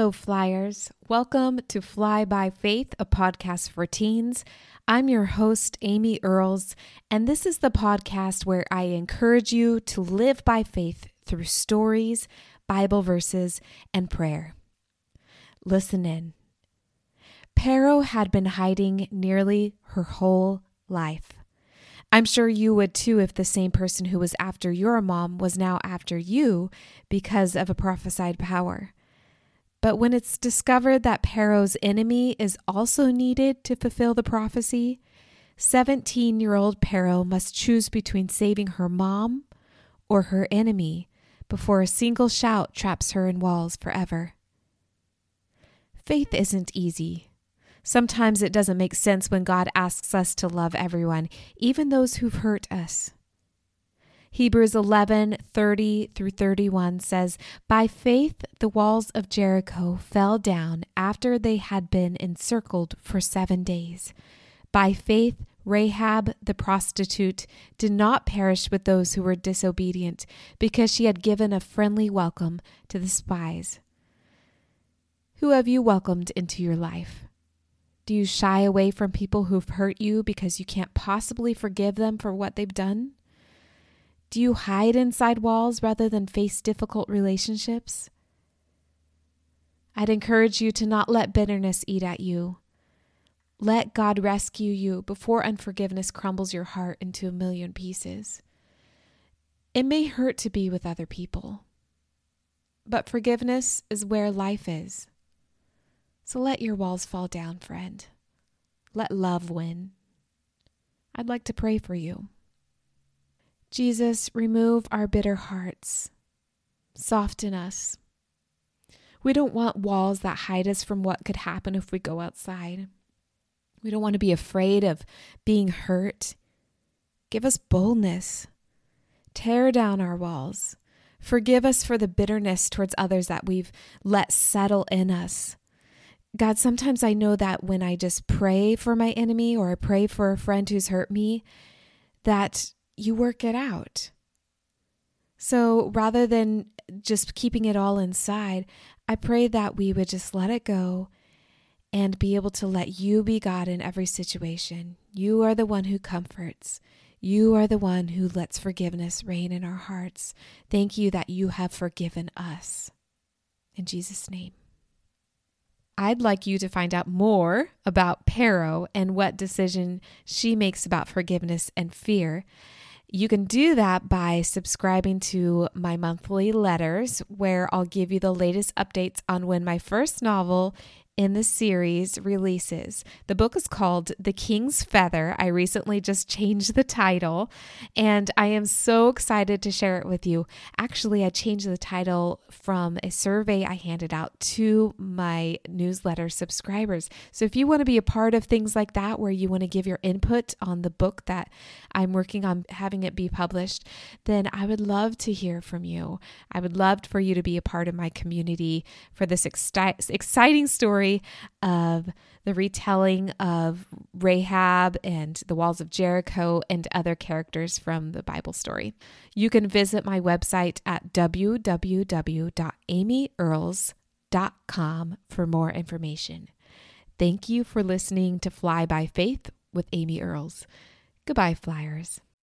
Hello, Flyers. Welcome to Fly by Faith, a podcast for teens. I'm your host, Amy Earls, and this is the podcast where I encourage you to live by faith through stories, Bible verses, and prayer. Listen in. Pero had been hiding nearly her whole life. I'm sure you would too if the same person who was after your mom was now after you because of a prophesied power. But when it's discovered that Pero's enemy is also needed to fulfill the prophecy, 17-year-old Pero must choose between saving her mom or her enemy before a single shout traps her in walls forever. Faith isn't easy. Sometimes it doesn't make sense when God asks us to love everyone, even those who've hurt us. Hebrews 11:30-31 says, "By faith the walls of Jericho fell down after they had been encircled for 7 days. By faith Rahab the prostitute did not perish with those who were disobedient, because she had given a friendly welcome to the spies." Who have you welcomed into your life? Do you shy away from people who've hurt you because you can't possibly forgive them for what they've done? Do you hide inside walls rather than face difficult relationships? I'd encourage you to not let bitterness eat at you. Let God rescue you before unforgiveness crumbles your heart into a million pieces. It may hurt to be with other people, but forgiveness is where life is. So let your walls fall down, friend. Let love win. I'd like to pray for you. Jesus, remove our bitter hearts. Soften us. We don't want walls that hide us from what could happen if we go outside. We don't want to be afraid of being hurt. Give us boldness. Tear down our walls. Forgive us for the bitterness towards others that we've let settle in us. God, sometimes I know that when I just pray for my enemy or I pray for a friend who's hurt me, that you work it out. So rather than just keeping it all inside, I pray that we would just let it go and be able to let you be God in every situation. You are the one who comforts. You are the one who lets forgiveness reign in our hearts. Thank you that you have forgiven us. In Jesus' name. I'd like you to find out more about Pero and what decision she makes about forgiveness and fear. You can do that by subscribing to my monthly letters, where I'll give you the latest updates on when my first novel in the series releases. The book is called The King's Feather. I recently just changed the title, and I am so excited to share it with you. Actually, I changed the title from a survey I handed out to my newsletter subscribers. So if you want to be a part of things like that, where you want to give your input on the book that I'm working on having it be published, then I would love to hear from you. I would love for you to be a part of my community for this exciting story of the retelling of Rahab and the walls of Jericho and other characters from the Bible story. You can visit my website at www.amyearls.com for more information. Thank you for listening to Fly by Faith with Amy Earls. Goodbye, Flyers.